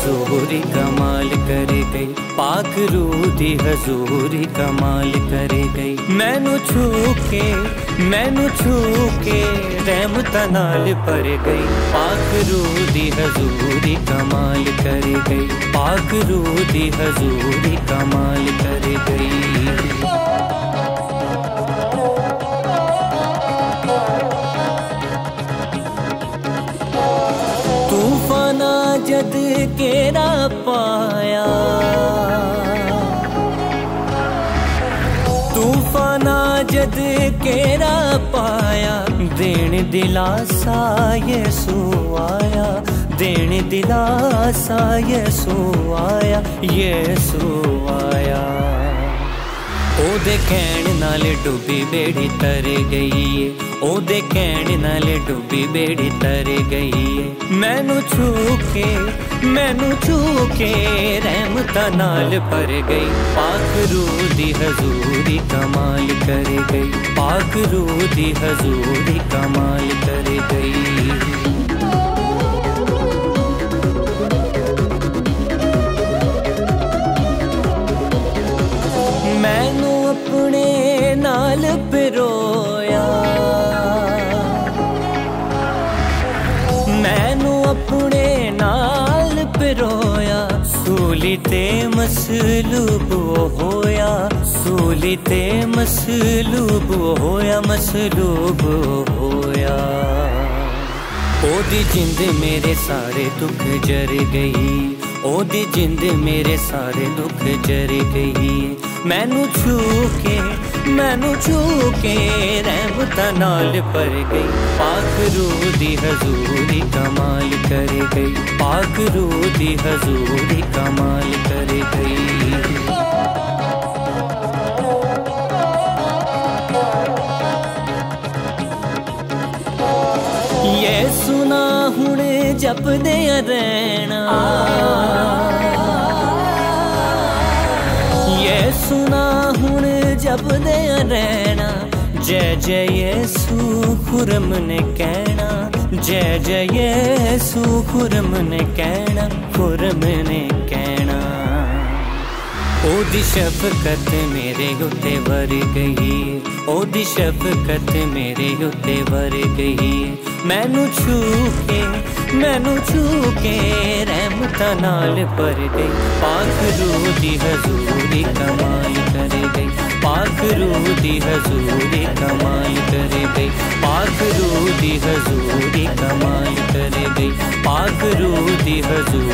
हजूरी कमाल कर गई, पाक रूह दी हजूरी कमाल कर गई। मैनू छू के रहमतां नाल भर गई, पाक रूह दी हजूरी कमाल कर गई, पाक रूह दी हजूरी कमाल कर गई। तूफाना जद केरा पाया, तूफाना जद केरा पाया, देन दिलासा यसू आया, देन दिलासा यसू आया, यसू आया। ओदे कहण नाल डुबी बेड़ी तर गई है, ओदे कहण नाल डुबी बेड़ी तर गई है। मैनू छू के रहमतां नाल भर गई, पाक रूह दी हजूरी कमाल कर गई, पाक रूह दी हजूरी कमाल कर गई। मैनू अपने नाल पिरोया, मैनू अपने नाल पिरोया, सूली ते मसलूब होया, सूली ते मसलूब होया, मसलूब होया। ओदी जिंद मेरे सारे दुख जर गई, ओदी जिंद मेरे सारे दुख जर गई। मैनू छू के रहमतां नाल भर गई, पाक रूह दी हजूरी कमाल कर गई, पाक रूह दी हजूरी कमाल कर गई। ये सुना हुण जपदे रहना, ये सुना हुण जपदे रहना, जय जय यसू खुरम ने कहना, जय जय यसू खुरम ने कहना, खुरम ने कहना। ओदी शफकत मेरे उत्ते वर गई, ओदी शफकत मेरे उत्ते वर गई। मैनू छू के रहमतां नाल भर गई, पाक रूह दी हजूरी कमाल कर गई, पाक रूह दी हजूरी कमाल कर गई, पाक रूह दी हजूरी कमाल कर गई, पाक रूह दी हजूरी